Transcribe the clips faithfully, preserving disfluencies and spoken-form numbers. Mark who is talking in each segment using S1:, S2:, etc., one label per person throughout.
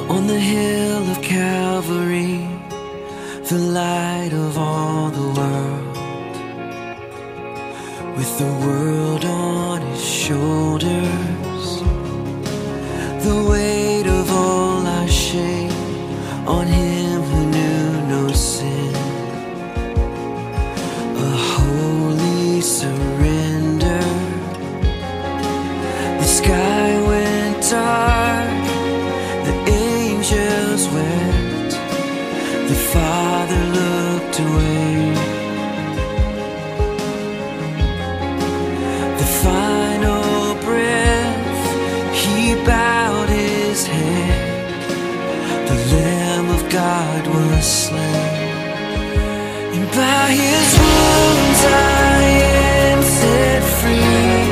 S1: On the hill of Calvary, the light of all the world, with the world on his shoulders, the weight of all our shame on him who knew no sin. A holy surrender. The sky went dark, the angels wept, the Father looked away. The final breath, he bowed his head. The Lamb of God was slain, and by his wounds I am set free.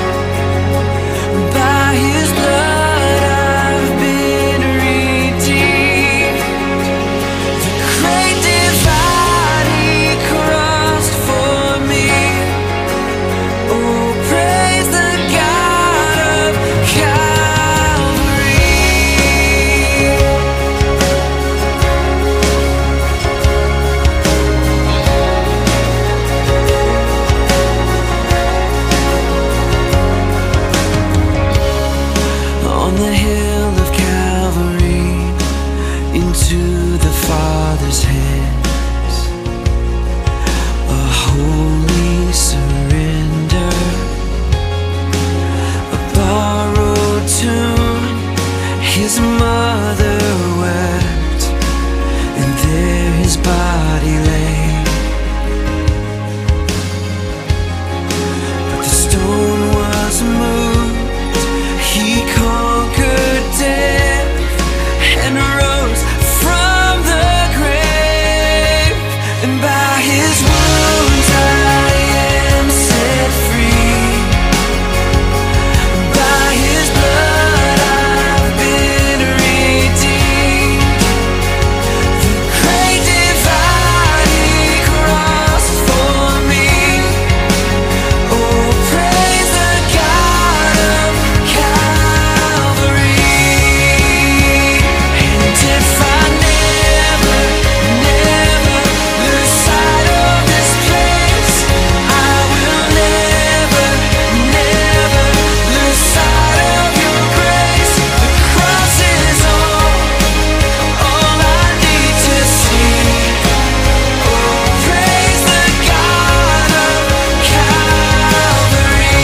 S1: By his blood I've been redeemed. The great divide he crossed for me. Oh, praise the God of Calvary. On the hill of Calvary, into the Father's hands, a holy surrender. A borrowed tomb, his mother wept, and there his body lay. But the stone was moved, he conquered death and rose from the grave. And by his wounds I am set free. By his blood I've been redeemed. The great divide he crossed for me. Oh, praise the God of Calvary. And if I never, never lose sight of this place, I will never, never lose sight of your grace. The cross is all, all I need to see. Oh, praise the God of Calvary.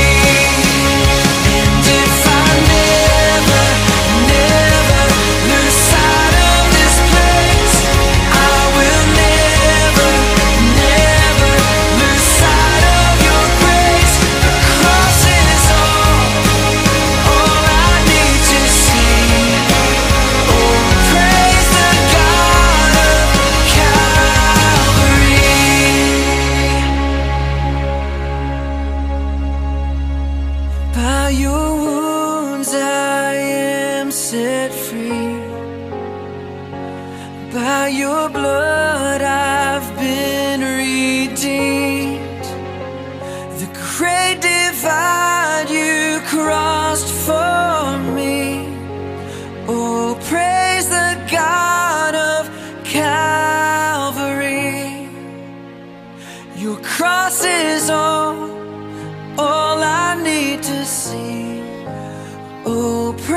S1: And if I never, never lose sight of this place, I will never, never lose sight of your grace. The cross is all, all I need to see. Oh, praise the God of Calvary. By your wounds I am set free. By your blood I've been redeemed. The great divide you crossed for me. Oh, praise the God of Calvary. Your cross is all, all I need to see. Oh,